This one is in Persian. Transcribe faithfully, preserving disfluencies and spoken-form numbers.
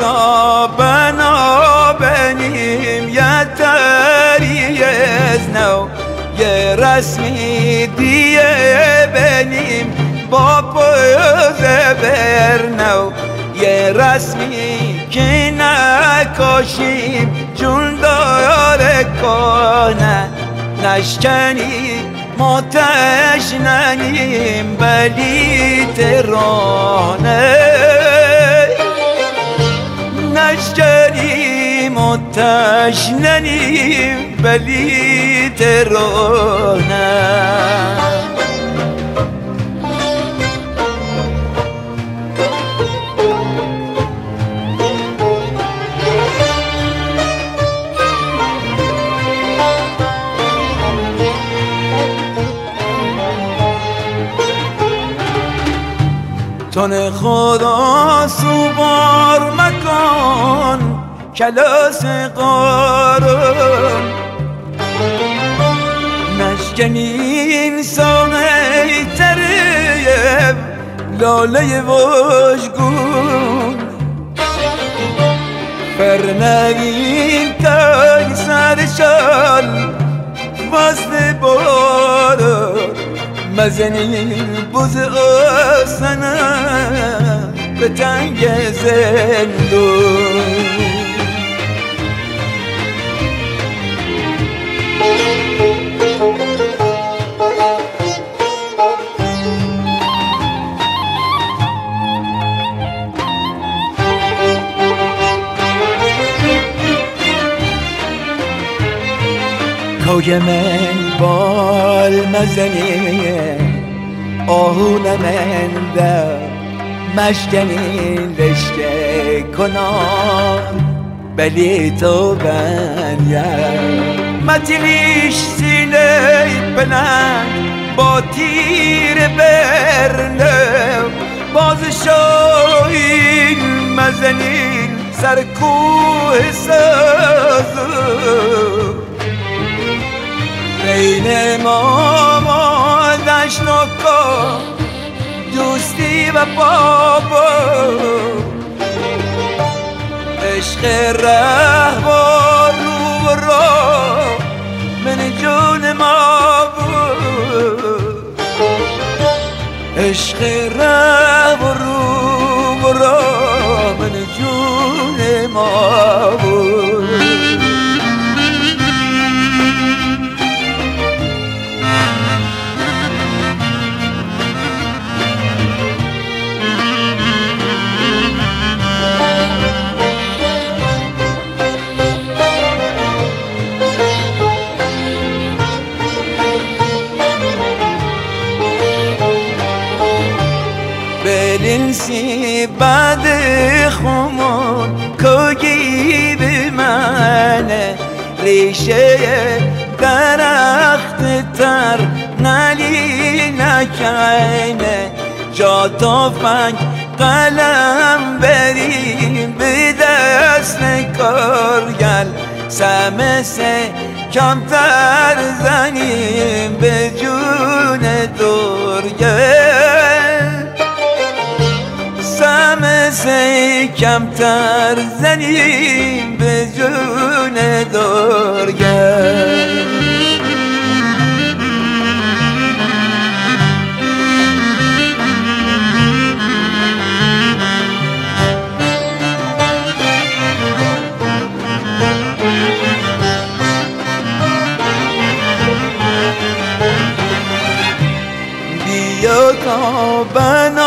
تا بنا بنیم یه تریز نو یه رسمی دیه بنیم با پوزه برنو یه رسمی که نکاشیم جون داره کنه نشکنی ماتش ننیم بلی ترانه نشکنی ماتش ننیم بلی ترانه تن خدا سوبار مکن کلاس قارون نشکنین سانه تریم لاله وشگون فرنگین تای سرشان واسه بارون مزنین بوز آسنه به تنگ زندون کوی من بال مزنی آهون من در مشکنین رشته کنان بلی تو بنیم متلیش سینه پلنگ با تیر برنه باز شاین مزنین سر کوه سازو بین ما ما دشناکا دوستی و بابا عشق رهبار رو و را من جون ما بود عشق رهبار رو و را من جون ما بود بلنسی بعد خمون کوگی به منه ریشه درخت تر نلی نکنه جا تفنگ قلم بریم به دست کارگل سمسه کمتر زنیم به جون دورگل سمسه کمتر زنیم به جون دورگل بیا تا بنا